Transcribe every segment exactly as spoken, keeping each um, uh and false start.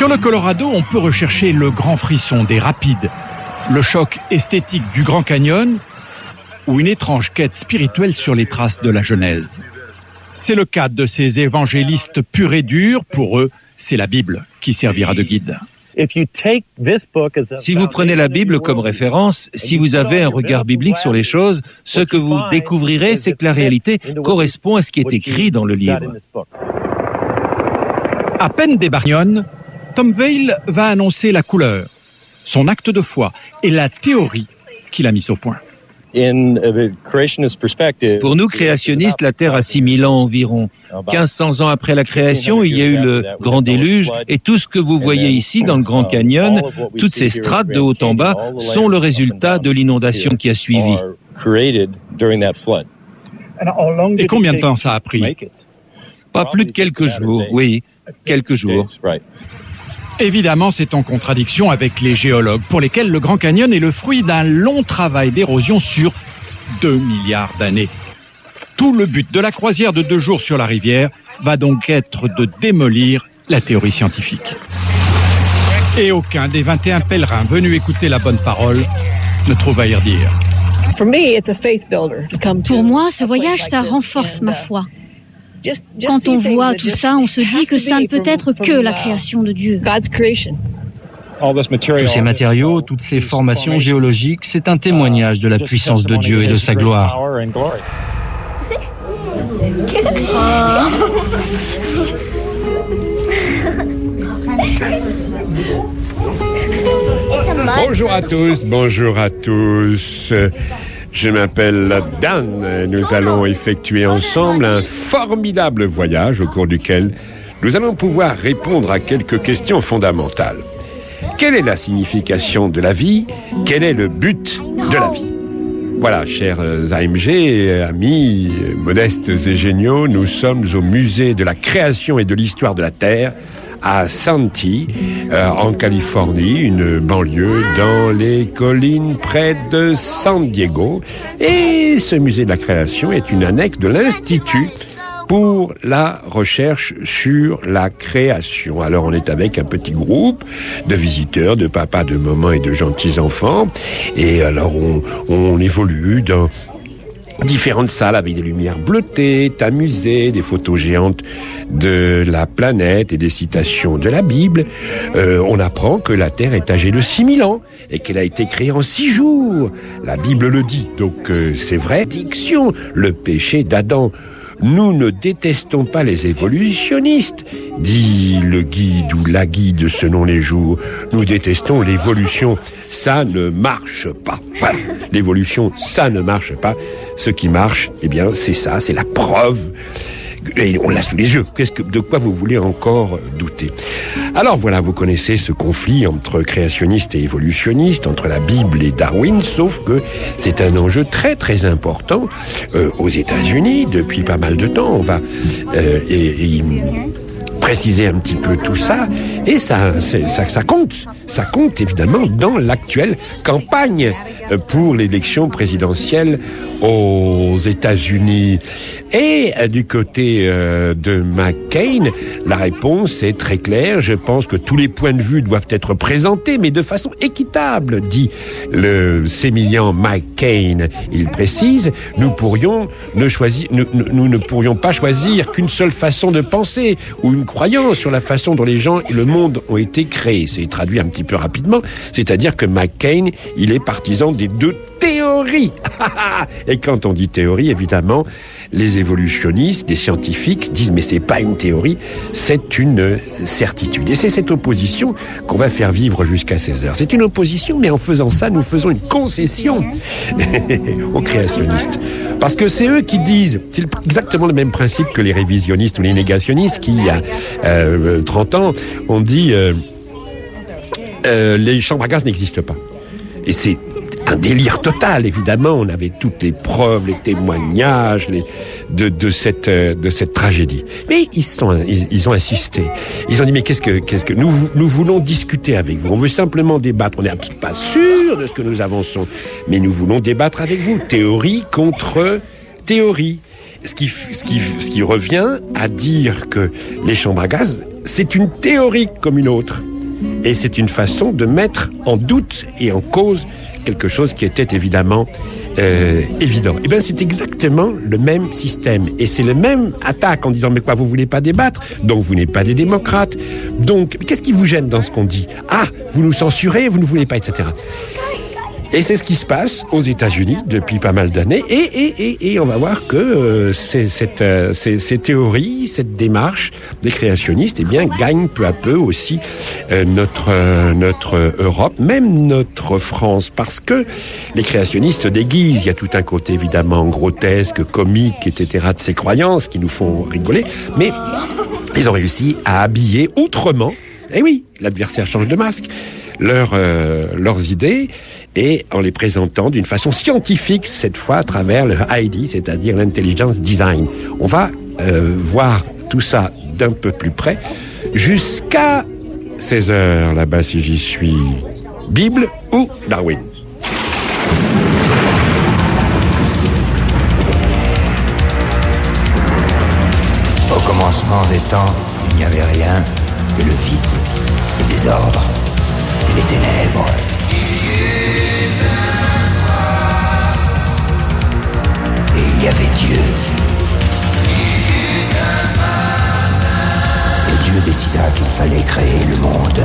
Sur le Colorado, on peut rechercher le grand frisson des rapides, le choc esthétique du Grand Canyon ou une étrange quête spirituelle sur les traces de la Genèse. C'est le cas de ces évangélistes purs et durs. Pour eux, c'est la Bible qui servira de guide. Si vous prenez la Bible comme référence, si vous avez un regard biblique sur les choses, ce que vous découvrirez, c'est que la réalité correspond à ce qui est écrit dans le livre. À peine débarqué, Tom Vail va annoncer la couleur, son acte de foi et la théorie qu'il a mise au point. Pour nous, créationnistes, la Terre a six mille ans environ. quinze cents ans après la création, il y a eu le grand déluge, et tout ce que vous voyez ici dans le Grand Canyon, toutes ces strates de haut en bas, sont le résultat de l'inondation qui a suivi. Et combien de temps ça a pris? Pas plus de quelques jours, oui, quelques jours. Évidemment, c'est en contradiction avec les géologues, pour lesquels le Grand Canyon est le fruit d'un long travail d'érosion sur deux milliards d'années. Tout le but de la croisière de deux jours sur la rivière va donc être de démolir la théorie scientifique. Et aucun des vingt et un pèlerins venus écouter la bonne parole ne trouve à y redire. Pour moi, ce voyage, ça renforce ma foi. Quand on voit tout ça, on se dit que ça ne peut être que la création de Dieu. Tous ces matériaux, toutes ces formations géologiques, c'est un témoignage de la puissance de Dieu et de sa gloire. Bonjour à tous, bonjour à tous. Je m'appelle Dan. Nous allons effectuer ensemble un formidable voyage au cours duquel nous allons pouvoir répondre à quelques questions fondamentales. Quelle est la signification de la vie? Quel est le but de la vie? Voilà, chers A M G, amis modestes et géniaux, nous sommes au musée de la création et de l'histoire de la Terre à Santee, euh, en Californie, une banlieue dans les collines près de San Diego. Et ce musée de la création est une annexe de l'Institut pour la recherche sur la création. Alors on est avec un petit groupe de visiteurs, de papas, de mamans et de gentils enfants. Et alors on, on évolue dans différentes salles avec des lumières bleutées, amusées, des photos géantes de la planète et des citations de la Bible. Euh, on apprend que la Terre est âgée de six mille ans et qu'elle a été créée en six jours. La Bible le dit, donc euh, c'est vrai. Diction, le péché d'Adam. Nous ne détestons pas les évolutionnistes, dit le guide ou la guide selon les jours. Nous détestons l'évolution. Ça ne marche pas. Voilà. L'évolution, ça ne marche pas. Ce qui marche, eh bien, c'est ça, c'est la preuve. Et on l'a sous les yeux. Qu'est-ce que, de quoi vous voulez encore douter? Alors voilà, vous connaissez ce conflit entre créationnistes et évolutionnistes, entre la Bible et Darwin, sauf que c'est un enjeu très très important euh, aux États-Unis depuis pas mal de temps. On va euh, et, et préciser un petit peu tout ça, et ça, ça, ça compte, ça compte évidemment dans l'actuelle campagne pour l'élection présidentielle aux États-Unis. Et euh, du côté euh, de McCain, la réponse est très claire. Je pense que tous les points de vue doivent être présentés, mais de façon équitable, dit le sémillant McCain. Il précise, nous pourrions ne choisir, nous, nous ne pourrions pas choisir qu'une seule façon de penser ou une croyance sur la façon dont les gens et le monde ont été créés. C'est traduit un petit peu rapidement, c'est-à-dire que McCain, il est partisan des deux théories. Et quand on dit théorie, évidemment, les évolutionnistes, les scientifiques disent mais c'est pas une théorie, c'est une certitude. Et c'est cette opposition qu'on va faire vivre jusqu'à seize heures. C'est une opposition, mais en faisant ça, nous faisons une concession aux créationnistes. Parce que c'est eux qui disent, c'est exactement le même principe que les révisionnistes ou les négationnistes qui, il y a euh, trente ans, ont dit euh, euh, les chambres à gaz n'existent pas. Et c'est un délire total, évidemment. On avait toutes les preuves, les témoignages les, de, de, cette, de cette tragédie. Mais ils, sont, ils, ils ont insisté. Ils ont dit, mais qu'est-ce que, qu'est-ce que nous, nous voulons discuter avec vous. On veut simplement débattre. On n'est pas sûr de ce que nous avançons, mais nous voulons débattre avec vous. Théorie contre théorie. Ce qui, ce qui, ce qui revient à dire que les chambres à gaz, c'est une théorie comme une autre. Et c'est une façon de mettre en doute et en cause quelque chose qui était évidemment euh, évident. Eh bien, c'est exactement le même système. Et c'est le même attaque en disant, mais quoi, vous voulez pas débattre? Donc, vous n'êtes pas des démocrates. Donc, qu'est-ce qui vous gêne dans ce qu'on dit? Ah, vous nous censurez, vous ne voulez pas, et cetera. Et c'est ce qui se passe aux États-Unis depuis pas mal d'années. Et, et, et, et on va voir que euh, c'est, cette, euh, ces, ces théories, cette démarche des créationnistes, eh bien, gagnent peu à peu aussi euh, notre, euh, notre Europe, même notre France, parce que les créationnistes se déguisent. Il y a tout un côté évidemment grotesque, comique, et cetera de ces croyances qui nous font rigoler, mais ils ont réussi à habiller autrement. Eh oui, l'adversaire change de masque. Leur, euh, leurs idées et en les présentant d'une façon scientifique, cette fois à travers le I D, c'est-à-dire l'intelligence design. On va euh, voir tout ça d'un peu plus près jusqu'à seize heures là-bas si j'y suis. Bible ou Darwin? Au commencement des temps, il n'y avait rien que le vide, le désordre et les ténèbres. Et il y avait Dieu. Et Dieu décida qu'il fallait créer le monde.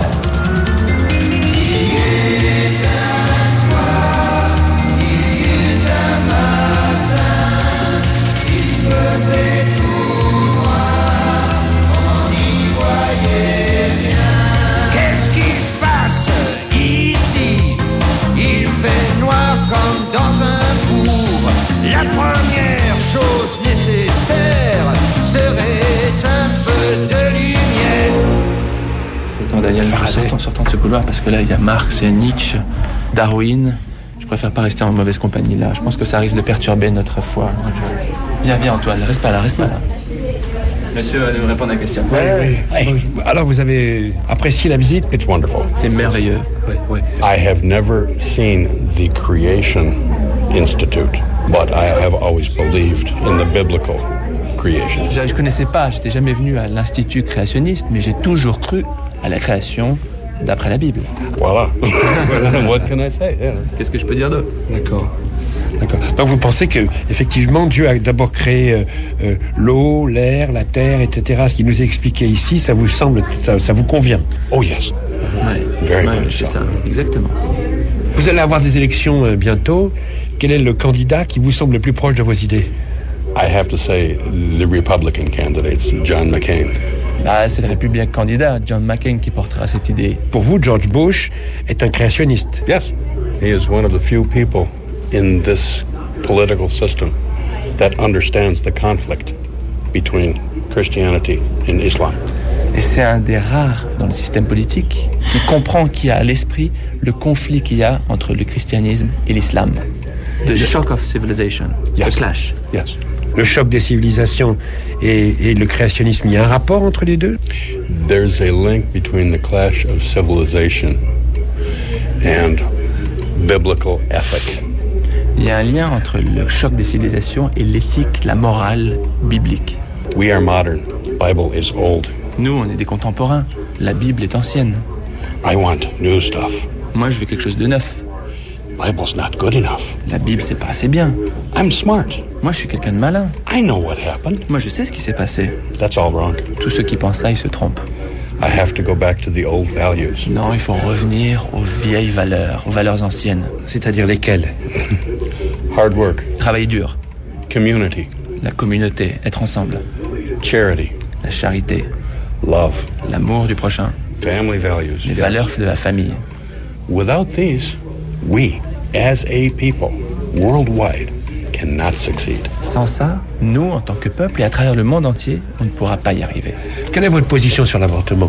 La première chose nécessaire serait un peu de lumière. Sultan Daniel, je sors en sortant de ce couloir parce que là il y a Marx, Nietzsche, Darwin. Je préfère pas rester en mauvaise compagnie là. Je pense que ça risque de perturber notre foi. Viens, viens Antoine, reste pas là, reste pas là. Monsieur va nous répondre à la question. Oui, oui. oui. Alors vous avez apprécié la visite? It's wonderful. C'est merveilleux. Oui, oui. I have never seen the Creation Institute, but I have always believed in the biblical creation. Je, je connaissais pas, j'étais jamais venu à l'Institut créationniste, mais j'ai toujours cru à la création d'après la Bible. Voilà. What can I say? Yeah. Qu'est-ce que je peux dire d'autre? D'accord. D'accord. Donc vous pensez que effectivement Dieu a d'abord créé euh, euh, l'eau, l'air, la terre, et cetera. Ce qui nous est expliqué ici, ça vous semble, ça, ça vous convient? Oh yes. Ouais. Very ouais, much c'est so. ça, exactement. Vous allez avoir des élections euh, bientôt. Quel est le candidat qui vous semble le plus proche de vos idées? I have to say the Republican candidates, John McCain. Bah, c'est le républicain candidat, John McCain, qui portera cette idée. Pour vous, George Bush est un créationniste? Yes. He is one of the few people in this political system that understands the conflict between Christianity and Islam. Et c'est un des rares dans le système politique qui comprend, qui a à l'esprit le conflit qu'il y a entre le christianisme et l'islam. The shock of civilization, Yes. the clash. Yes. Le choc des civilisations et, et le créationnisme, il y a un rapport entre les deux? There's a link between the clash of civilization and biblical ethic. Il y a un lien entre le choc des civilisations et l'éthique, la morale biblique. We are modern. The Bible is old. Nous, on est des contemporains. La Bible est ancienne. I want new stuff. Moi, je veux quelque chose de neuf. Bible's not good enough. La Bible, c'est pas assez bien. I'm smart. Moi, je suis quelqu'un de malin. I know what happened. Moi, je sais ce qui s'est passé. That's all wrong. Tous ceux qui pensent ça, ils se trompent. I have to go back to the old values. Non, il faut revenir aux vieilles valeurs, aux valeurs anciennes. C'est-à-dire lesquelles? Hard work. Travailler dur. Community. La communauté, être ensemble. Charity. La charité. Love. L'amour du prochain. Family values. Les Yes. valeurs de la famille. Without these, we, as a people, worldwide, cannot succeed. Sans ça, nous, en tant que peuple et à travers le monde entier, on ne pourra pas y arriver. Quelle est votre position sur l'avortement?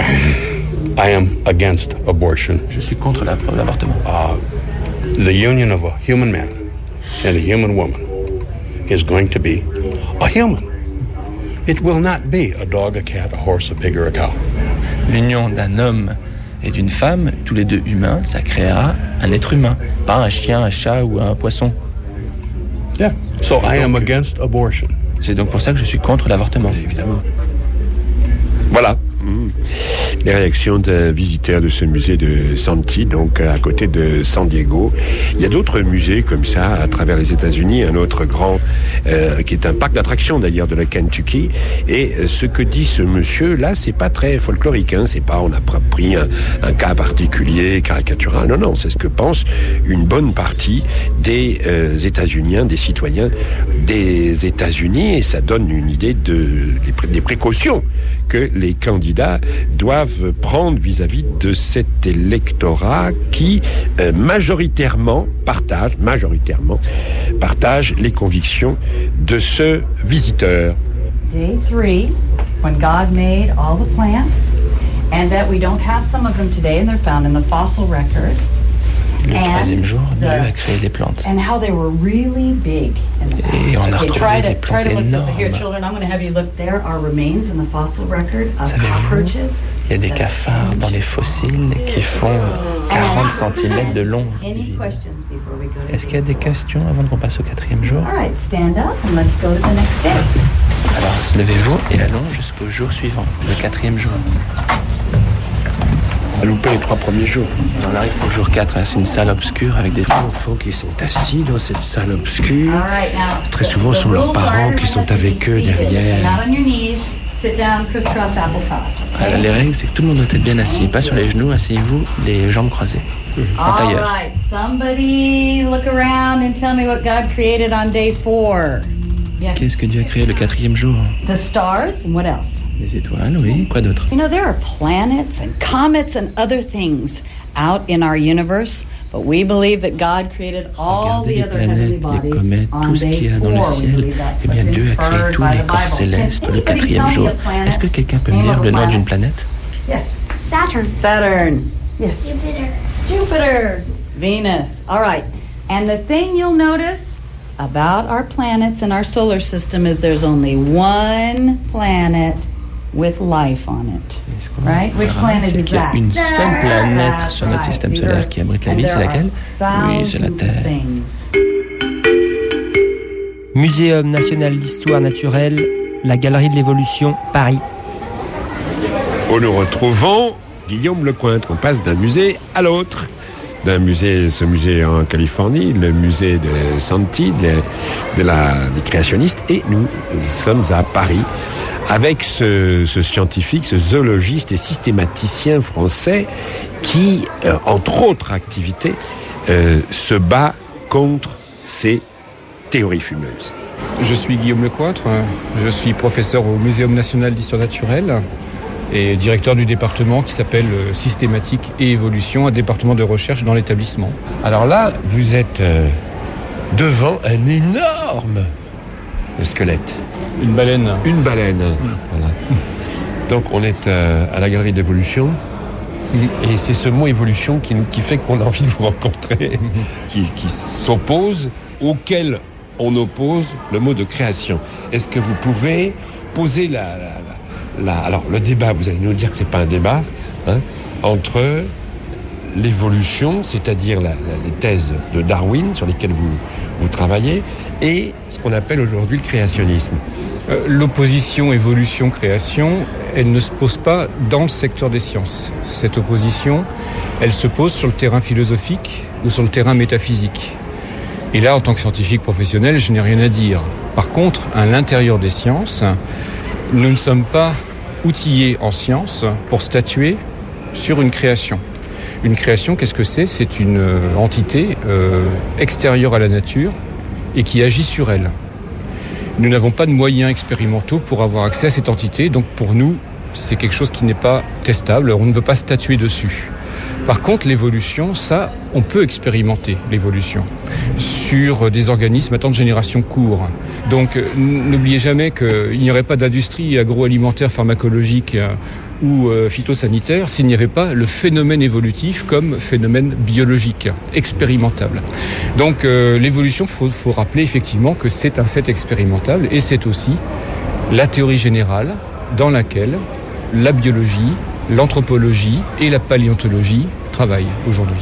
I am against abortion. Je suis contre la- l'avortement. Uh, the union of a human man and a human woman is going to be a human. It will not be a dog, a cat, a horse, a pig, or a cow. L'union d'un homme et d'une femme, tous les deux humains, ça créera un être humain, pas un chien, un chat ou un poisson. Yeah. So I am against abortion. C'est donc pour ça que je suis contre l'avortement. Évidemment. Voilà. Mmh. Les réactions d'un visiteur de ce musée de Santee, donc à côté de San Diego. Il y a d'autres musées comme ça à travers les États-Unis, un autre grand euh, qui est un parc d'attractions d'ailleurs de la Kentucky. Et euh, ce que dit ce monsieur là, c'est pas très folklorique, hein, c'est pas on a pris un, un cas particulier, caricatural. Non, non, c'est ce que pense une bonne partie des euh, États-Uniens, des citoyens des États-Unis, et ça donne une idée de, des, des précautions que les candidats doivent prendre vis-à-vis de cet électorat qui euh, majoritairement partage, majoritairement partage les convictions de ce visiteur. Day three, when God made all the plants, and that we don't have some of them today, and they're found in the fossil record. Le troisième jour, Dieu a créé des plantes. And how they were really big. Et on a retrouvé des plantes énormes. Savez-vous, il y a des cafards dans les fossiles qui font quarante centimètres de long. Est-ce qu'il y a des questions avant qu'on passe au quatrième jour? Alors, levez-vous et allons jusqu'au jour suivant, le quatrième jour. On a loupé les trois premiers jours. On arrive pour le jour quatre, hein, c'est une salle obscure avec des enfants qui sont assis dans cette salle obscure. Très souvent, ce sont leurs parents qui sont avec eux derrière. Alors, les règles, c'est que tout le monde doit être bien assis, pas sur les genoux, asseyez-vous, les jambes croisées, en tailleur. Qu'est-ce que Dieu a créé le quatrième jour? The stars and what else? Les étoiles, oui. Quoi d'autre? You know, there are planets and comets and other things out in our universe, but we believe that God created all the other heavenly bodies on day four. Eh bien, Dieu a créé tous les corps célestes le quatrième jour. Est-ce que quelqu'un peut me dire le nom d'une planète? Yes. Saturn. Saturn. Yes. Jupiter. Jupiter. Venus. All right. And the thing you'll notice about our planets and our solar system is there's only one planet with life on it. Right? Which planet is that? Il y a une seule planète sur notre système solaire qui abrite la vie, c'est laquelle? Oui, c'est la Terre. Muséum national d'histoire naturelle, la Galerie de l'Évolution, Paris. Où nous retrouvons Guillaume Lecointre. On passe d'un musée à l'autre. D'un musée, ce musée en Californie, le musée de Santee, de, de la, des créationnistes, et nous sommes à Paris avec ce, ce scientifique, ce zoologiste et systématicien français qui, euh, entre autres activités, euh, se bat contre ces théories fumeuses. Je suis Guillaume Lecointre, je suis professeur au Muséum national d'histoire naturelle et directeur du département qui s'appelle Systématique et Évolution, un département de recherche dans l'établissement. Alors là, vous êtes euh, devant un énorme squelette. Une baleine. Une baleine, mmh. Voilà. Donc on est euh, à la Galerie d'Évolution, mmh. Et c'est ce mot évolution qui, nous, qui fait qu'on a envie de vous rencontrer, mmh. qui, qui s'oppose, auquel on oppose le mot de création. Est-ce que vous pouvez poser la... la, la La, alors, le débat, vous allez nous dire que c'est pas un débat, hein, entre l'évolution, c'est-à-dire la, la, les thèses de Darwin sur lesquelles vous, vous travaillez, et ce qu'on appelle aujourd'hui le créationnisme. Euh, l'opposition évolution-création, elle ne se pose pas dans le secteur des sciences. Cette opposition, elle se pose sur le terrain philosophique ou sur le terrain métaphysique. Et là, en tant que scientifique professionnel, je n'ai rien à dire. Par contre, à l'intérieur des sciences, nous ne sommes pas outillés en sciences pour statuer sur une création. Une création, qu'est-ce que c'est? C'est une euh, entité euh, extérieure à la nature et qui agit sur elle. Nous n'avons pas de moyens expérimentaux pour avoir accès à cette entité, donc pour nous, c'est quelque chose qui n'est pas testable, on ne peut pas statuer dessus. Par contre, l'évolution, ça, on peut expérimenter l'évolution sur des organismes à temps de génération court. Donc, n'oubliez jamais qu'il n'y aurait pas d'industrie agroalimentaire, pharmacologique ou phytosanitaire s'il n'y avait pas le phénomène évolutif comme phénomène biologique, expérimentable. Donc, euh, l'évolution, il faut, faut rappeler effectivement que c'est un fait expérimentable et c'est aussi la théorie générale dans laquelle la biologie, l'anthropologie et la paléontologie travaillent aujourd'hui.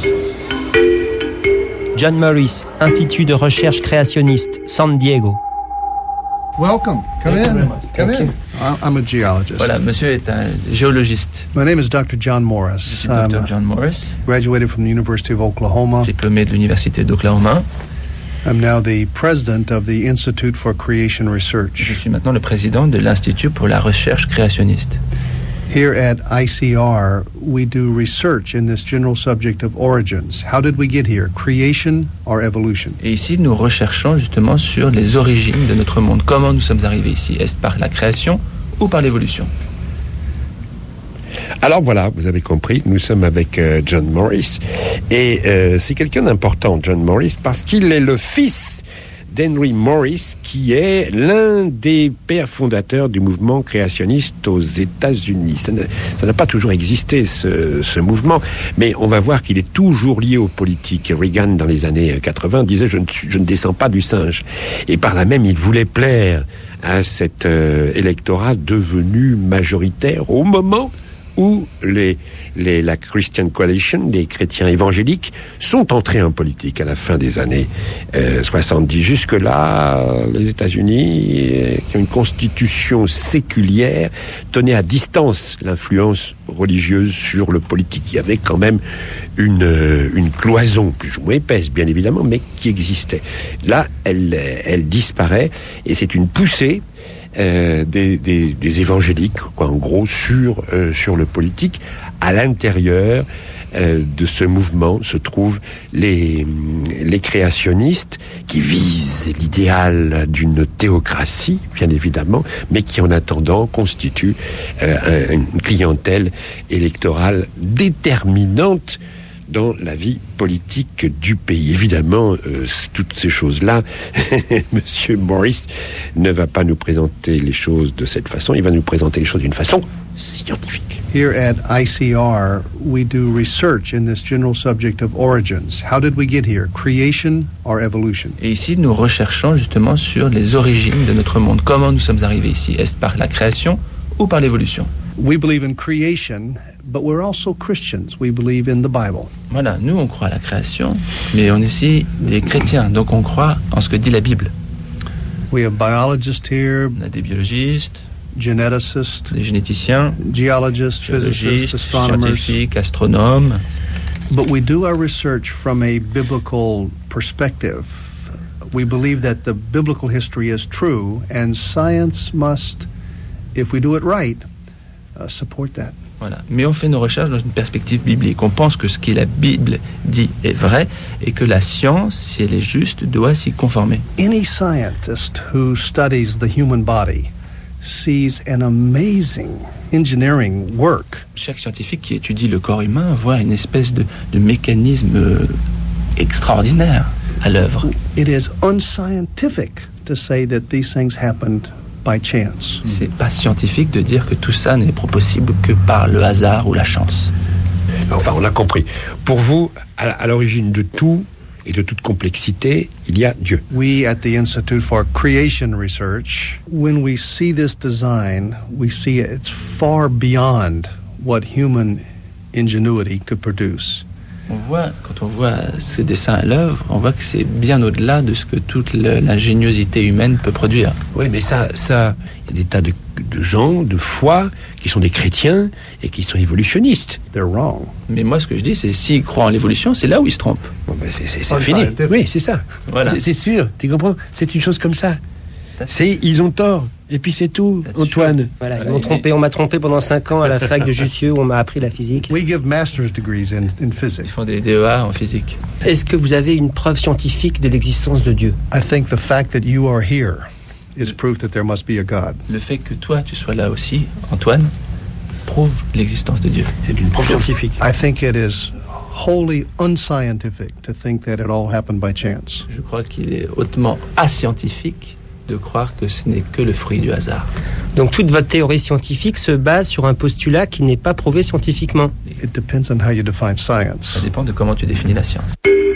John Morris, Institut de recherche créationniste, San Diego. Welcome. Come Thank you in. very much. Come Thank in. you. I'm a geologist. Voilà, monsieur est un géologiste. My name is Doctor John Je Morris. suis docteur John Morris, Graduated from the University of Oklahoma. diplômé de l'université d'Oklahoma. I'm now the president of the Institute for Creation Je Research. suis maintenant le président de l'Institut pour la recherche créationniste. Here at I C R, we do research in this general subject of origins. How did we get here? Creation or evolution? Et ici, nous recherchons justement sur les origines de notre monde. Comment nous sommes arrivés ici? Est-ce par la création ou par l'évolution? Alors voilà, vous avez compris, nous sommes avec euh, John Morris. Et euh, c'est quelqu'un d'important, John Morris, parce qu'il est le fils d'Henry Morris, qui est l'un des pères fondateurs du mouvement créationniste aux États-Unis. Ça n'a, ça n'a pas toujours existé, ce, ce mouvement, mais on va voir qu'il est toujours lié aux politiques. Reagan, dans les années quatre-vingts, disait « je ne, je ne descends pas du singe ». Et par là même, il voulait plaire à cet euh, électorat devenu majoritaire au moment où les, les, la Christian Coalition, les chrétiens évangéliques, sont entrés en politique à la fin des années euh, soixante-dix. Jusque-là, les États-Unis, euh, qui ont une constitution séculière, tenaient à distance l'influence religieuse sur le politique. Il y avait quand même une, euh, une cloison, plus ou moins épaisse, bien évidemment, mais qui existait. Là, elle, elle disparaît, et c'est une poussée Euh, des, des, des évangéliques, quoi, en gros, sur, euh, sur le politique. À l'intérieur euh, de ce mouvement se trouvent les, les créationnistes qui visent l'idéal d'une théocratie, bien évidemment, mais qui, en attendant, constituent euh, une clientèle électorale déterminante dans la vie politique du pays. Évidemment, euh, toutes ces choses-là, Monsieur Morris ne va pas nous présenter les choses de cette façon, il va nous présenter les choses d'une façon scientifique. Here at I C R, we do research in this general subject of origins. How did we get here? Creation or evolution? Et ici, nous recherchons justement sur les origines de notre monde. Comment nous sommes arrivés ici? Est-ce par la création ou par l'évolution? We believe in creation, but we're also Christians. We believe in the Bible. Voilà, nous on croit à la création, mais on est aussi des chrétiens, donc on croit en ce que dit la Bible. We have biologists here, On a des biologistes, geneticists, des généticiens, geologists, physicists, géologistes, astronomers. scientifiques, astronomes. But we do our research from a biblical perspective. We believe that the biblical history is true, and science must, if we do it right, uh, support that. Voilà. Mais on fait nos recherches dans une perspective biblique. On pense que ce que la Bible dit est vrai et que la science, si elle est juste, doit s'y conformer. Any scientist who studies the human body sees an amazing engineering work. Chaque scientifique qui étudie le corps humain voit une espèce de, de mécanisme euh, extraordinaire à l'œuvre. It is unscientific to say that these things happened by chance. C'est pas scientifique de dire que tout ça n'est possible que par le hasard ou la chance. Enfin, on a compris. Pour vous, à, à l'origine de tout et de toute complexité, il y a Dieu. We at the Institute for Creation Research, when we see this design, we see it's far beyond what human ingenuity could produce. On voit, quand on voit ce dessin à l'œuvre, on voit que c'est bien au-delà de ce que toute le, l'ingéniosité humaine peut produire. Oui, mais ça, ça, il y a des tas de, de gens, de foi, qui sont des chrétiens et qui sont évolutionnistes. They're wrong. Mais moi, ce que je dis, c'est s'ils croient en l'évolution, c'est là où ils se trompent. Bon, ben c'est, c'est, c'est fini. Oui, c'est ça. Voilà. C'est, c'est sûr, tu comprends? C'est une chose comme ça. C'est, ils ont tort. Et puis c'est tout, Antoine. Voilà, ils m'ont trompé, on m'a trompé pendant cinq ans à la fac de Jussieu où on m'a appris la physique. We give master's degrees in, in physics. Ils font des D E A en physique. Est-ce que vous avez une preuve scientifique de l'existence de Dieu? I think the fact that you are here is proof that there must be a God. Le fait que toi, tu sois là aussi, Antoine, prouve l'existence de Dieu. C'est une preuve scientifique. I think it is wholly unscientific to think that it all happened by chance. Je crois qu'il est hautement ascientifique de croire que ce n'est que le fruit du hasard. Donc toute votre théorie scientifique se base sur un postulat qui n'est pas prouvé scientifiquement. It depends on how you define science. Ça dépend de comment tu définis la science.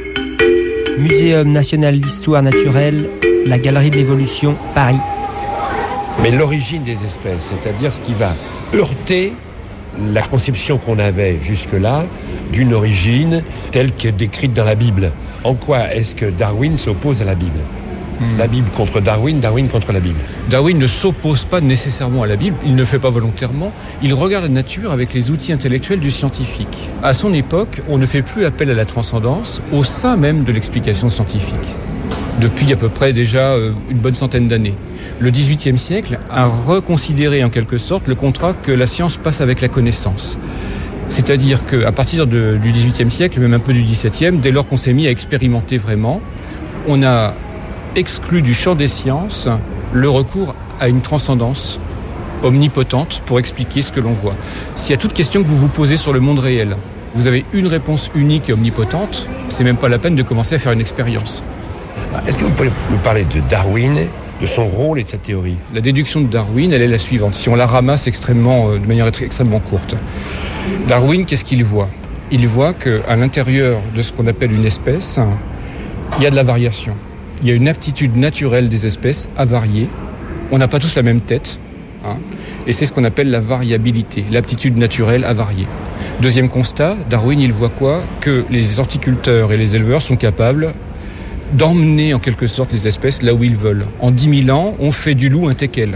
Muséum national d'histoire naturelle, la Galerie de l'Évolution, Paris. Mais l'origine des espèces, c'est-à-dire ce qui va heurter la conception qu'on avait jusque-là d'une origine telle que décrite dans la Bible. En quoi est-ce que Darwin s'oppose à la Bible ? La Bible contre Darwin, Darwin contre la Bible. Darwin ne s'oppose pas nécessairement à la Bible, il ne le fait pas volontairement, il regarde la nature avec les outils intellectuels du scientifique. À son époque, on ne fait plus appel à la transcendance au sein même de l'explication scientifique. Depuis à peu près déjà une bonne centaine d'années. Le dix-huitième siècle a reconsidéré en quelque sorte le contrat que la science passe avec la connaissance. C'est-à-dire qu'à partir de, du dix-huitième siècle, même un peu du dix-septième, dès lors qu'on s'est mis à expérimenter vraiment, on a exclu du champ des sciences le recours à une transcendance omnipotente pour expliquer ce que l'on voit. S'il y a toute question que vous vous posez sur le monde réel, vous avez une réponse unique et omnipotente, c'est même pas la peine de commencer à faire une expérience. Est-ce que vous pouvez nous parler de Darwin, de son rôle et de sa théorie ? La déduction de Darwin, elle est la suivante, si on la ramasse extrêmement, de manière extrêmement courte. Darwin, qu'est-ce qu'il voit ? Il voit qu'à l'intérieur de ce qu'on appelle une espèce, il y a de la variation. Il y a une aptitude naturelle des espèces à varier. On n'a pas tous la même tête, hein, et c'est ce qu'on appelle la variabilité, l'aptitude naturelle à varier. Deuxième constat, Darwin, il voit quoi ? Que les horticulteurs et les éleveurs sont capables d'emmener en quelque sorte les espèces là où ils veulent. En dix mille ans, on fait du loup un teckel.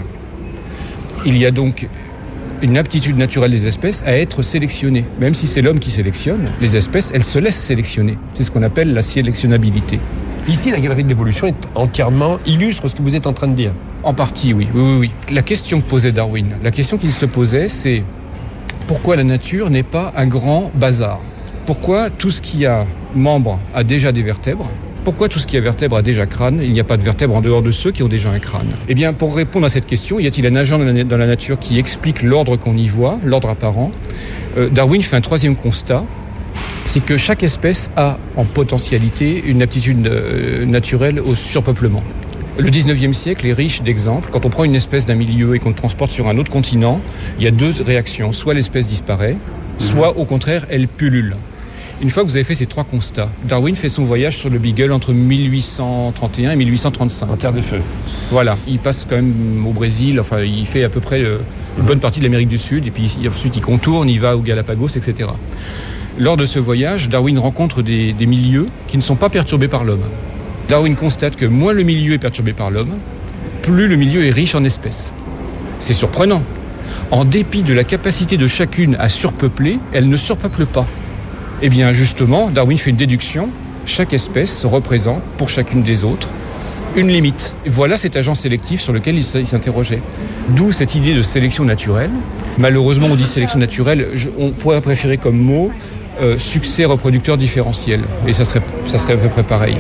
Il y a donc une aptitude naturelle des espèces à être sélectionnées. Même si c'est l'homme qui sélectionne, les espèces, elles se laissent sélectionner. C'est ce qu'on appelle la sélectionnabilité. Ici, la galerie de l'évolution est entièrement illustre ce que vous êtes en train de dire. En partie, oui. oui, oui, oui. La question que posait Darwin, la question qu'il se posait, c'est pourquoi la nature n'est pas un grand bazar ? Pourquoi tout ce qui a membre a déjà des vertèbres ? Pourquoi tout ce qui a vertèbre a déjà crâne ? Il n'y a pas de vertèbres en dehors de ceux qui ont déjà un crâne. Eh bien, pour répondre à cette question, y a-t-il un agent dans la nature qui explique l'ordre qu'on y voit, l'ordre apparent ? euh, Darwin fait un troisième constat, c'est que chaque espèce a en potentialité une aptitude euh, naturelle au surpeuplement. Le dix-neuvième siècle est riche d'exemples. Quand on prend une espèce d'un milieu et qu'on le transporte sur un autre continent, il y a deux réactions. Soit l'espèce disparaît, soit au contraire, elle pullule. Une fois que vous avez fait ces trois constats, Darwin fait son voyage sur le Beagle entre mille huit cent trente et un et mille huit cent trente-cinq. En terre de feu. Voilà, il passe quand même au Brésil, enfin il fait à peu près euh, une bonne partie de l'Amérique du Sud, et puis ensuite il contourne, il va aux Galapagos, et cetera. Lors de ce voyage, Darwin rencontre des, des milieux qui ne sont pas perturbés par l'homme. Darwin constate que moins le milieu est perturbé par l'homme, plus le milieu est riche en espèces. C'est surprenant. En dépit de la capacité de chacune à surpeupler, elle ne surpeuple pas. Eh bien justement, Darwin fait une déduction. Chaque espèce représente, pour chacune des autres, une limite. Et voilà cet agent sélectif sur lequel il s'interrogeait. D'où cette idée de sélection naturelle. Malheureusement, on dit sélection naturelle, je, on pourrait préférer comme mot euh, succès reproducteur différentiel. Et ça serait, ça serait à peu près pareil.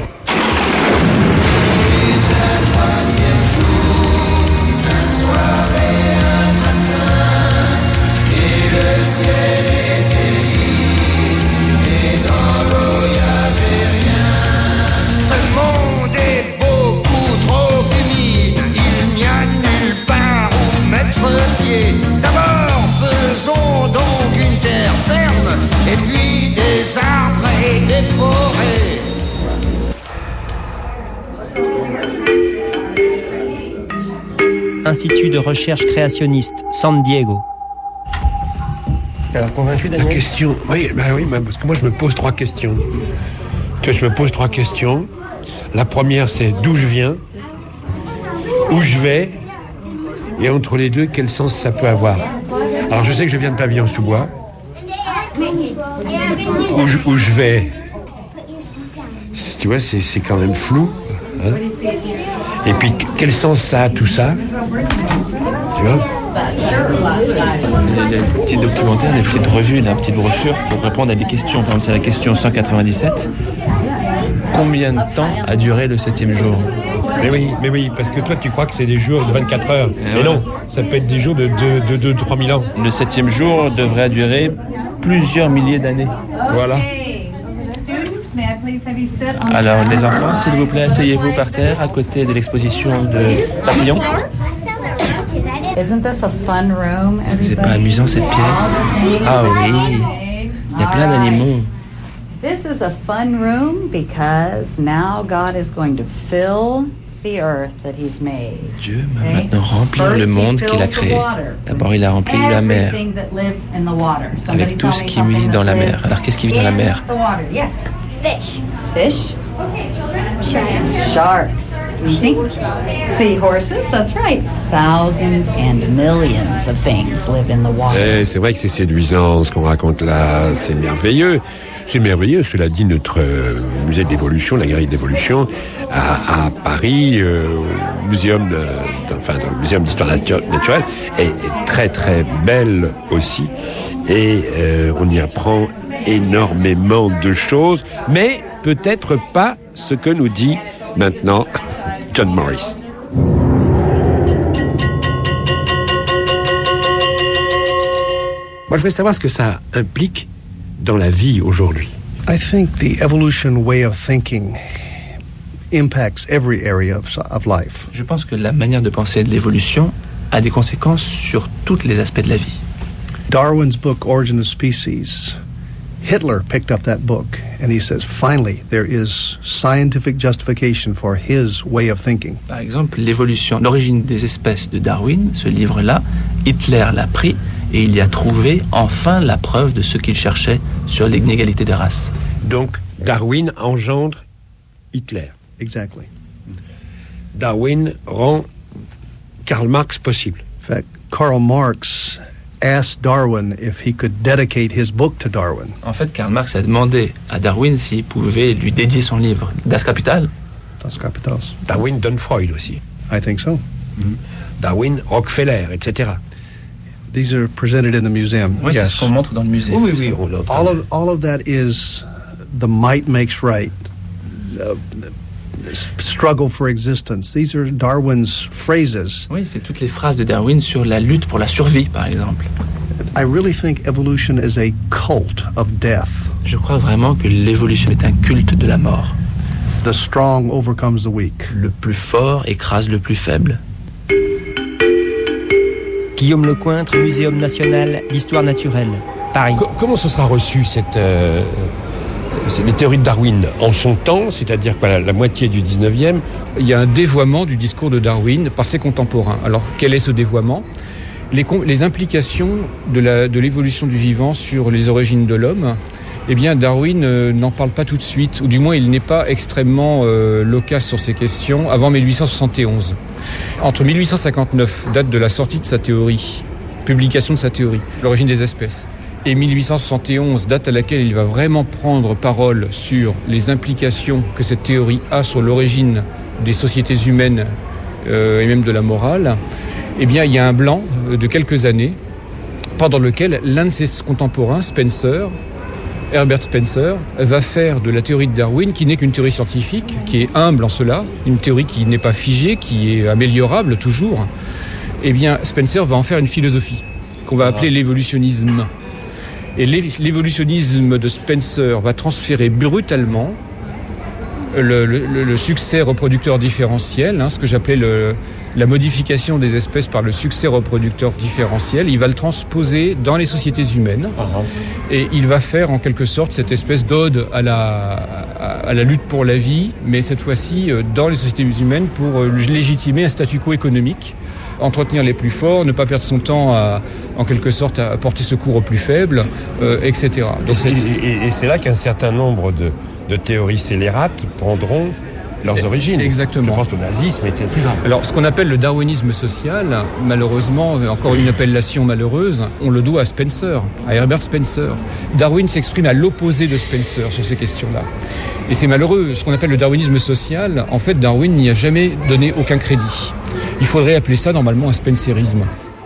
Institut de recherche créationniste, San Diego. Alors convaincu, Daniel ? La question, oui, bah oui, bah parce que moi je me pose trois questions. Tu vois, je me pose trois questions. La première, c'est d'où je viens, où je vais, et entre les deux, quel sens ça peut avoir. Alors je sais que je viens de Pavillon-sous-Bois. Où je, où je vais, tu vois, c'est, c'est quand même flou. Hein. Et puis, quel sens ça a tout ça ? Tu vois ? Il y a des petits documentaires, des petites revues, des petites brochures pour répondre à des questions. Par exemple, c'est la question cent quatre-vingt-dix-sept. Combien de temps a duré le septième jour ? Mais oui, mais oui, parce que toi, tu crois que c'est des jours de vingt-quatre heures. Et mais ouais. Non, ça peut être des jours de deux à trois mille ans. Le septième jour devrait durer plusieurs milliers d'années. Voilà. Alors, les enfants, s'il vous plaît, asseyez-vous par terre à côté de l'exposition de papillons. Est-ce que c'est pas amusant cette pièce ? Ah oui, il y a plein d'animaux. This is a fun room because now God is going to fill the earth that He's made. Dieu va maintenant remplir le monde qu'il a créé. D'abord, il a rempli la mer avec tout ce qui vit dans la mer. Alors, qu'est-ce qui vit dans la mer ? Fish. Fish? Sharks. Sharks. Think seahorses, that's right. Thousands and millions of things live in the water. Eh, c'est vrai que c'est séduisant ce qu'on raconte là, c'est merveilleux. C'est merveilleux, cela dit, notre euh, musée de l'évolution, la galerie de l'évolution, à, à Paris, euh, au muséum, de, enfin, dans le muséum d'histoire natu- naturelle, est, est très très belle aussi. Et euh, on y apprend énormément de choses, mais peut-être pas ce que nous dit maintenant John Morris. Moi, je voudrais savoir ce que ça implique dans la vie aujourd'hui. I think the evolution way of thinking impacts every area of, of life. Je pense que la manière de penser de l'évolution a des conséquences sur tous les aspects de la vie. Darwin's book, Origin of Species, Hitler picked up that book and he says, finally, there is scientific justification for his way of thinking. Par exemple, l'évolution, l'origine des espèces de Darwin, ce livre-là, Hitler l'a pris et il y a trouvé enfin la preuve de ce qu'il cherchait sur l'inégalité des races. Donc, Darwin engendre Hitler. Exactly. Darwin rend Karl Marx possible. In fact, Karl Marx asked Darwin if he could dedicate his book to Darwin. En fait, Karl Marx a demandé à Darwin s'il pouvait lui dédier son livre Das Kapital. Das Kapital. Darwin donne Freud aussi. I think so. Mm-hmm. Darwin, Rockefeller, et cetera. These are presented in the museum. Oui, yes. C'est ce qu'on montre dans le musée. Oui, oui, on l'entend. All of all of that is the might makes right. Uh, struggle for existence. These are Darwin's phrases. Oui, c'est toutes les phrases de Darwin sur la lutte pour la survie, par exemple. I really think evolution is a cult of death. Je crois vraiment que l'évolution est un culte de la mort. The strong overcomes the weak. Le plus fort écrase le plus faible. Guillaume Lecointre, Muséum national d'histoire naturelle, Paris. Co- comment ce sera reçu, cette, euh, c'est les théories de Darwin en son temps, c'est-à-dire quoi, la, la moitié du dix-neuvième? Il y a un dévoiement du discours de Darwin par ses contemporains. Alors, quel est ce dévoiement ? les, les implications de, la, de l'évolution du vivant sur les origines de l'homme, eh bien, Darwin euh, n'en parle pas tout de suite, ou du moins il n'est pas extrêmement euh, loquace sur ces questions avant mille huit cent soixante et onze. Entre mille huit cent cinquante-neuf, date de la sortie de sa théorie, publication de sa théorie, l'origine des espèces, et mille huit cent soixante et onze, date à laquelle il va vraiment prendre parole sur les implications que cette théorie a sur l'origine des sociétés humaines euh, et même de la morale, eh bien, il y a un blanc de quelques années pendant lequel l'un de ses contemporains, Spencer, Herbert Spencer, va faire de la théorie de Darwin, qui n'est qu'une théorie scientifique, qui est humble en cela, une théorie qui n'est pas figée, qui est améliorable toujours, eh bien, Spencer va en faire une philosophie, qu'on va appeler l'évolutionnisme. Et l'évolutionnisme de Spencer va transférer brutalement le, le, le succès reproducteur différentiel, hein, ce que j'appelais le, la modification des espèces par le succès reproducteur différentiel. Il va le transposer dans les sociétés humaines. Uh-huh. Et il va faire en quelque sorte cette espèce d'ode à la, à, à la lutte pour la vie, mais cette fois-ci dans les sociétés humaines pour légitimer un statu quo économique, entretenir les plus forts, ne pas perdre son temps à, en quelque sorte à porter secours aux plus faibles, euh, et cetera. Donc, et, et, et c'est là qu'un certain nombre de, de théories scélérates prendront leurs origines. Exactement. Je pense au nazisme, et cetera. Alors, ce qu'on appelle le darwinisme social, malheureusement, encore une appellation malheureuse, on le doit à Spencer, à Herbert Spencer. Darwin s'exprime à l'opposé de Spencer sur ces questions-là. Et c'est malheureux. Ce qu'on appelle le darwinisme social, en fait, Darwin n'y a jamais donné aucun crédit. Il faudrait appeler ça normalement un spencerisme.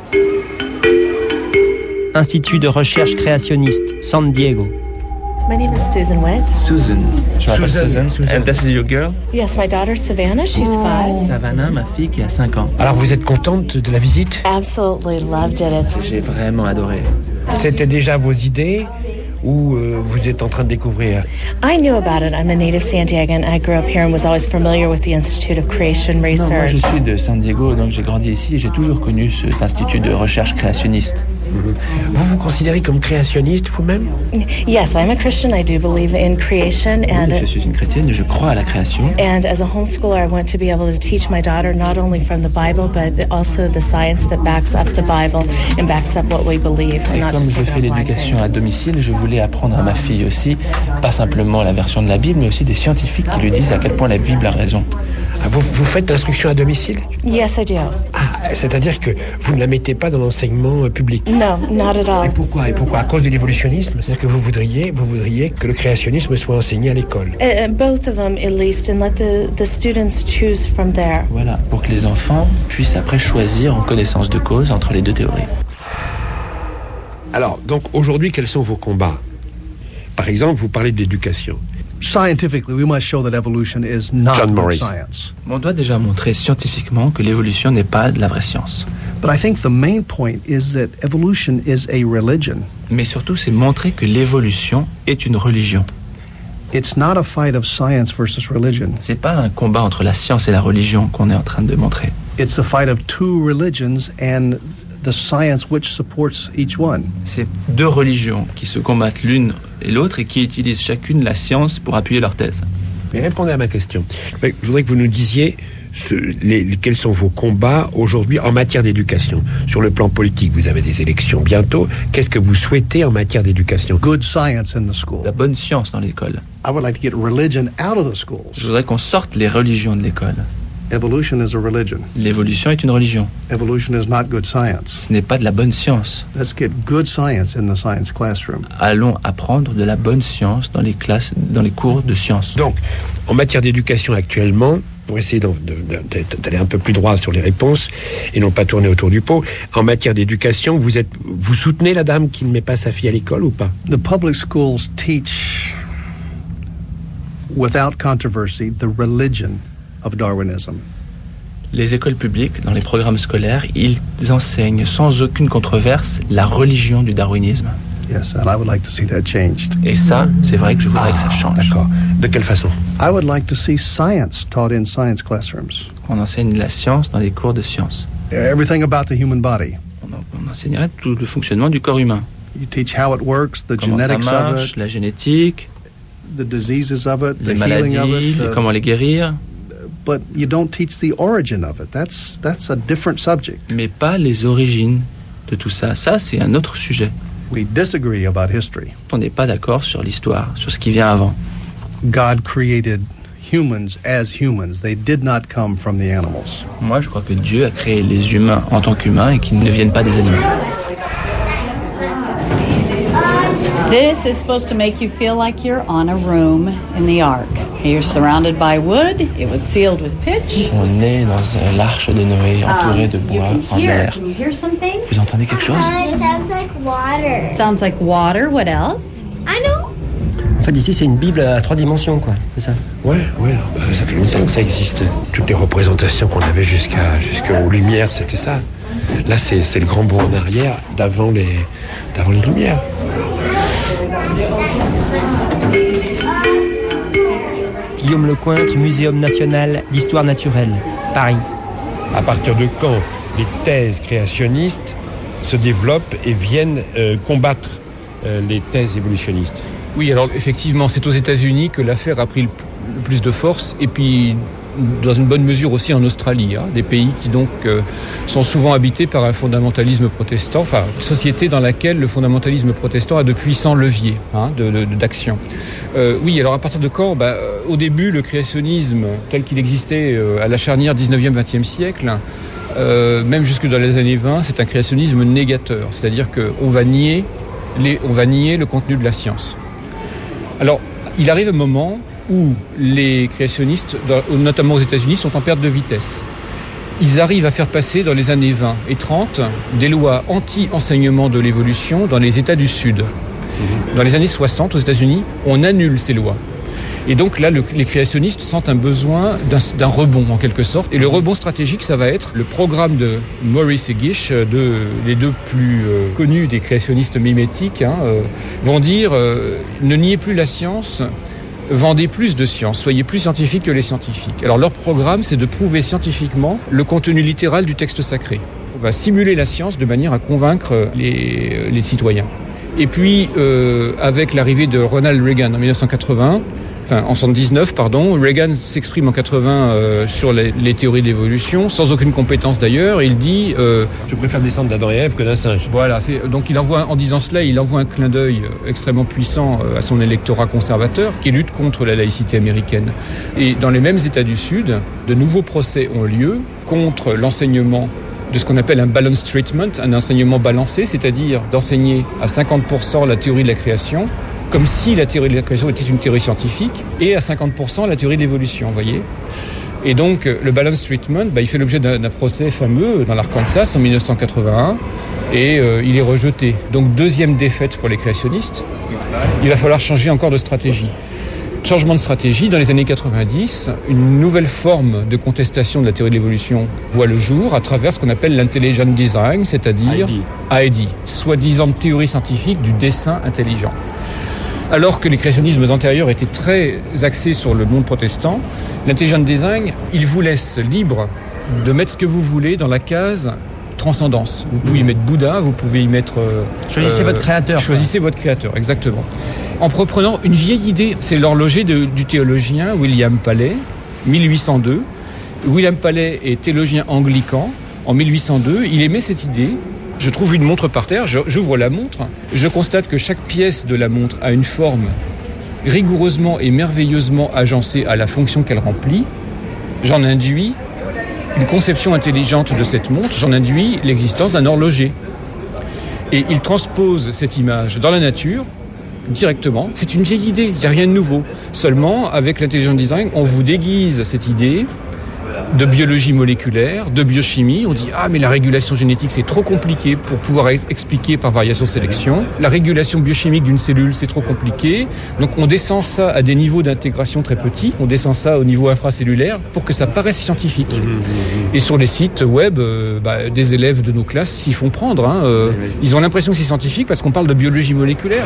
Institut de recherche créationniste, San Diego. My name is Susan Witt. Susan. Je m'appelle Susan. Susan. Susan. And this is your girl? Yes, my daughter Savannah, she's five. Savannah, ma fille qui a cinq ans. Alors vous êtes contente de la visite? Absolutely loved it. J'ai vraiment adoré. C'était déjà vos idées ou euh, vous êtes en train de découvrir? I knew about it. I'm a native Santiagan. I grew up here and was always familiar with the Institute of Creation Research. Non, moi je suis de San Diego, donc j'ai grandi ici et j'ai toujours connu cet institut de recherche créationniste. Vous vous considérez comme créationniste vous-même? Yes, I'm a Christian. I do believe in creation. And oui, je suis une chrétienne et je crois à la création. And as a homeschooler, I want to be able to teach my daughter not only from the Bible, but also the science that backs up the Bible and backs up what we believe. Et comme je fais l'éducation à domicile, je voulais apprendre à ma fille aussi, pas simplement la version de la Bible, mais aussi des scientifiques qui lui disent à quel point la Bible a raison. Ah, vous, vous faites l'instruction à domicile? Yes, I do. Ah, c'est-à-dire que vous ne la mettez pas dans l'enseignement euh, public? No, not at all. Et pourquoi? Et pourquoi? À cause de l'évolutionnisme? C'est-à-dire que vous voudriez, vous voudriez que le créationnisme soit enseigné à l'école? Uh, both of them, at least, and let the, the students choose from there. Voilà, pour que les enfants puissent après choisir en connaissance de cause entre les deux théories. Alors, donc, aujourd'hui, quels sont vos combats? Par exemple, vous parlez d'éducation. Scientifically, we must show that evolution is not John good Morris. science. On doit déjà montrer scientifiquement que l'évolution n'est pas de la vraie science. But I think the main point is that evolution is a religion. Mais surtout, c'est montrer que l'évolution est une religion. It's not a fight of science versus religion. C'est pas un combat entre la science et la religion qu'on est en train de montrer. It's a fight of two religions and the science which supports each one. C'est deux religions qui se combattent l'une et l'autre et qui utilisent chacune la science pour appuyer leur thèse. Mais répondez à ma question. Je voudrais que vous nous disiez ce, les, quels sont vos combats aujourd'hui en matière d'éducation. Sur le plan politique, vous avez des élections bientôt. Qu'est-ce que vous souhaitez en matière d'éducation? Good science in the school. La bonne science dans l'école. I would like to get religion out of the schools. Je voudrais qu'on sorte les religions de l'école. Evolution is a religion. L'évolution est une religion. Evolution is not good science. Ce n'est pas de la bonne science. Let's get good science in the science classroom. Allons apprendre de la bonne science dans les classes, dans les cours de sciences. Donc, en matière d'éducation actuellement, pour essayer d'aller un peu plus droit sur les réponses et non pas tourner autour du pot, en matière d'éducation, vous êtes, vous soutenez la dame qui ne met pas sa fille à l'école ou pas? The public schools teach, without controversy, the religion of Darwinism. Les écoles publiques, dans les programmes scolaires, ils enseignent sans aucune controverse la religion du darwinisme. Yes, and I would like to see that changed. Et ça, c'est vrai que je voudrais ah, que ça change. D'accord. De quelle façon? I would like to see science taught in science classrooms. On enseigne la science dans les cours de sciences. Everything about the human body. On, on enseignerait tout le fonctionnement du corps humain. You teach how it works, the comment genetics ça marche, of it, la génétique, the diseases of it, les the maladies, healing of it, the, comment les guérir. But you don't teach the origin of it. That's that's a different subject. Mais pas les origines de tout ça. Ça, c'est un autre sujet. We disagree about history. On n'est pas d'accord sur l'histoire, sur ce qui vient avant. God created humans as humans. They did not come from the animals. Moi, je crois que Dieu a créé les humains en tant qu'humains et qu'ils ne viennent pas des animaux. This is supposed to make you feel like you're on a room in the ark. You're surrounded by wood. It was sealed with pitch. On est dans l'arche de Noé, entouré de bois en mer. Can you hear something? Vous entendez quelque chose? Uh, it sounds like water. Sounds like water. What else? I know. En fait, ici, c'est une Bible à trois dimensions, quoi. C'est ça? Ouais, ouais. Euh, ça fait longtemps que ça existe. Toutes les représentations qu'on avait jusqu'à jusqu'aux Lumières, c'était ça. Là, c'est c'est le grand bond en arrière d'avant les d'avant les Lumières. Guillaume Lecointre, Muséum national d'histoire naturelle, Paris. À partir de quand les thèses créationnistes se développent et viennent euh, combattre euh, les thèses évolutionnistes? Oui, alors effectivement, c'est aux États-Unis que l'affaire a pris le, le plus de force, et puis dans une bonne mesure aussi en Australie, hein, des pays qui donc euh, sont souvent habités par un fondamentalisme protestant, enfin une société dans laquelle le fondamentalisme protestant a de puissants leviers hein, de, de, d'action. Euh, oui, alors à partir de quand bah, au début, le créationnisme tel qu'il existait euh, à la charnière dix-neuvième vingtième siècle, euh, même jusque dans les années vingt, c'est un créationnisme négateur, c'est-à-dire qu'on va nier, les, on va nier le contenu de la science. Alors, il arrive un moment où les créationnistes, notamment aux États-Unis, sont en perte de vitesse. Ils arrivent à faire passer dans les années vingt et trente des lois anti-enseignement de l'évolution dans les États du Sud. Dans les années soixante, aux États-Unis, on annule ces lois. Et donc là, le, les créationnistes sentent un besoin d'un, d'un rebond, en quelque sorte. Et le rebond stratégique, ça va être le programme de Morris et Gish, de, les deux plus euh, connus des créationnistes mimétiques, hein, euh, vont dire euh, ne niez plus la science, vendez plus de science, soyez plus scientifiques que les scientifiques. Alors leur programme, c'est de prouver scientifiquement le contenu littéral du texte sacré. On va simuler la science de manière à convaincre les, les citoyens. Et puis, euh, avec l'arrivée de Ronald Reagan en dix-neuf cent quatre-vingts, enfin en soixante-dix-neuf, pardon, Reagan s'exprime en quatre-vingts euh, sur les, les théories de l'évolution, sans aucune compétence d'ailleurs. Il dit... Euh, Je préfère descendre d'Adam et Ève que d'un singe. Voilà, c'est, donc il envoie, en disant cela, il envoie un clin d'œil extrêmement puissant à son électorat conservateur qui lutte contre la laïcité américaine. Et dans les mêmes États du Sud, de nouveaux procès ont lieu contre l'enseignement de ce qu'on appelle un balanced treatment, un enseignement balancé, c'est-à-dire d'enseigner à cinquante pour cent la théorie de la création, comme si la théorie de la création était une théorie scientifique, et à cinquante pour cent la théorie de l'évolution, vous voyez. Et donc, le balanced treatment, bah, il fait l'objet d'un, d'un procès fameux dans l'Arkansas en dix-neuf cent quatre-vingt-un, et euh, il est rejeté. Donc, deuxième défaite pour les créationnistes. Il va falloir changer encore de stratégie. Changement de stratégie, dans les années quatre-vingt-dix, une nouvelle forme de contestation de la théorie de l'évolution voit le jour à travers ce qu'on appelle l'intelligent design, c'est-à-dire I D, soi-disant théorie scientifique du dessin intelligent. Alors que les créationnismes antérieurs étaient très axés sur le monde protestant, l'intelligent design, il vous laisse libre de mettre ce que vous voulez dans la case transcendance. Vous pouvez y mettre Bouddha, vous pouvez y mettre... Euh, choisissez euh, votre créateur. Choisissez quoi. votre créateur, exactement. En reprenant une vieille idée, c'est l'horloger de, du théologien William Paley, mille huit cent deux. William Paley est théologien anglican. En mille huit cent deux, il émet cette idée. Je trouve une montre par terre, je, j'ouvre la montre, je constate que chaque pièce de la montre a une forme rigoureusement et merveilleusement agencée à la fonction qu'elle remplit. J'en induis une conception intelligente de cette montre, j'en induis l'existence d'un horloger. Et il transpose cette image dans la nature, directement. C'est une vieille idée, il n'y a rien de nouveau. Seulement, avec l'intelligent design, on vous déguise cette idée de biologie moléculaire, de biochimie. On dit « Ah, mais la régulation génétique, c'est trop compliqué pour pouvoir expliquer par variation-sélection. La régulation biochimique d'une cellule, c'est trop compliqué. » Donc, on descend ça à des niveaux d'intégration très petits. On descend ça au niveau infracellulaire pour que ça paraisse scientifique. Et sur les sites web, euh, bah, des élèves de nos classes s'y font prendre. Hein, euh, ils ont l'impression que c'est scientifique parce qu'on parle de biologie moléculaire.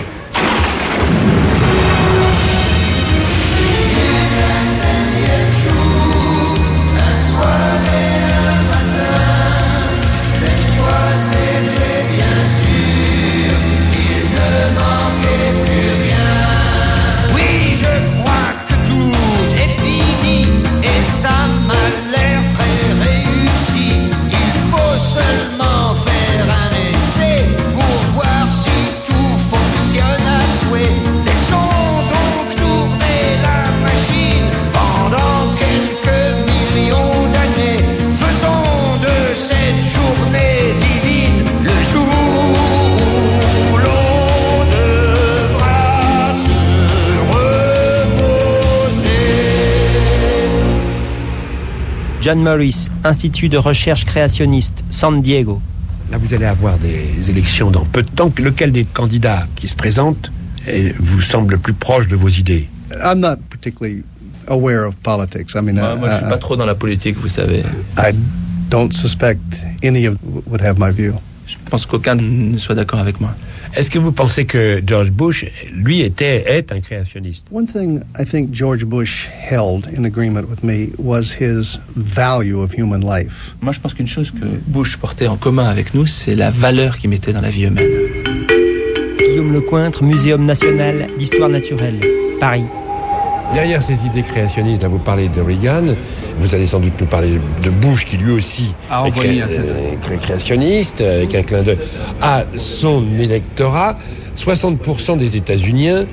John Morris, Institut de recherche créationniste, San Diego. Là, vous allez avoir des élections dans peu de temps. Lequel des candidats qui se présentent vous semble le plus proche de vos idées? I'm not particularly aware of politics. I mean, moi, moi, je suis pas trop dans la politique, vous savez. I don't suspect any of would have my view. Je pense qu'aucun ne soit d'accord avec moi. Est-ce que vous pensez que George Bush, lui, était, est un créationniste? One thing I think George Bush held in agreement with me was his value of human life. Moi, je pense qu'une chose que Bush portait en commun avec nous, c'est la valeur qu'il mettait dans la vie humaine. Guillaume Lecointre, Muséum national d'histoire naturelle, Paris. Derrière ces idées créationnistes, là vous parlez de Reagan, vous allez sans doute nous parler de Bush qui lui aussi ah, est cré- euh, créationniste, avec un clin d'œil à son électorat. soixante pour cent des États-Uniens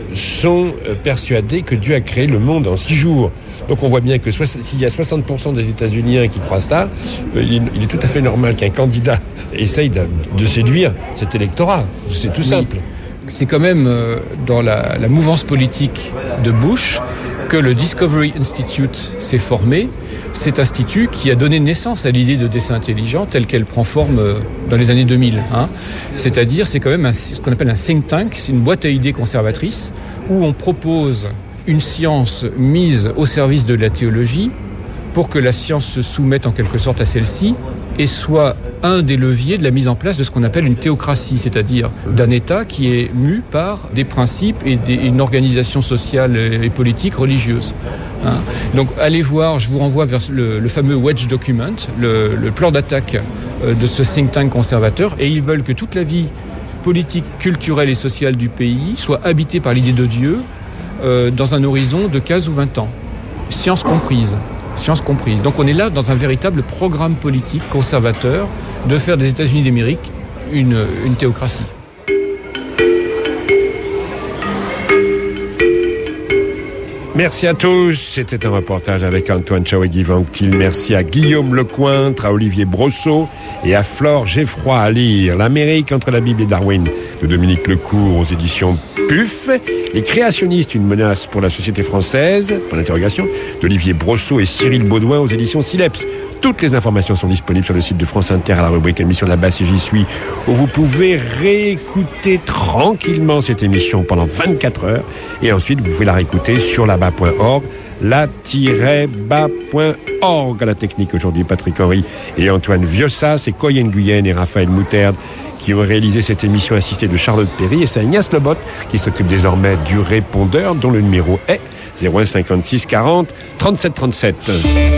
sont persuadés que Dieu a créé le monde en six jours. Donc on voit bien que so- s'il y a soixante pour cent des États-Uniens qui croient ça, euh, il, il est tout à fait normal qu'un candidat essaye de, de séduire cet électorat. C'est tout simple. Oui. C'est quand même euh, dans la, la mouvance politique de Bush que le Discovery Institute s'est formé. Cet institut qui a donné naissance à l'idée de dessin intelligent telle qu'elle prend forme euh, dans les années deux mille. Hein. C'est-à-dire, c'est quand même un, ce qu'on appelle un think tank, c'est une boîte à idées conservatrice où on propose une science mise au service de la théologie pour que la science se soumette en quelque sorte à celle-ci et soit un des leviers de la mise en place de ce qu'on appelle une théocratie, c'est-à-dire d'un État qui est mu par des principes et des, une organisation sociale et politique religieuse. Hein. Donc allez voir, je vous renvoie vers le, le fameux Wedge Document, le, le plan d'attaque de ce think tank conservateur, et ils veulent que toute la vie politique, culturelle et sociale du pays soit habitée par l'idée de Dieu, euh, dans un horizon de quinze ou vingt ans. Sciences comprises. Sciences comprises. Donc on est là dans un véritable programme politique conservateur de faire des États-Unis d'Amérique une, une théocratie. Merci à tous. C'était un reportage avec Antoine Chao et Guy Vanctil. Merci à Guillaume Lecointre, à Olivier Brosseau et à Flore Geffroy à lire L'Amérique entre la Bible et Darwin de Dominique Lecourt aux éditions P U F. Les créationnistes, une menace pour la société française, pour l'interrogation, d'Olivier Brosseau et Cyril Baudouin aux éditions Sileps. Toutes les informations sont disponibles sur le site de France Inter à la rubrique émission de la basse et j'y suis, où vous pouvez réécouter tranquillement cette émission pendant vingt-quatre heures et ensuite vous pouvez la réécouter sur la bas point org, la tiret bas point org. À la technique aujourd'hui, Patrick Henry et Antoine Viossa, c'est Coyen Guyenne et Raphaël Mouterde qui ont réalisé cette émission assistée de Charlotte Perry, et c'est Agnès Lebot qui s'occupe désormais du répondeur dont le numéro est zéro un cinquante-six quarante trente-sept trente-sept.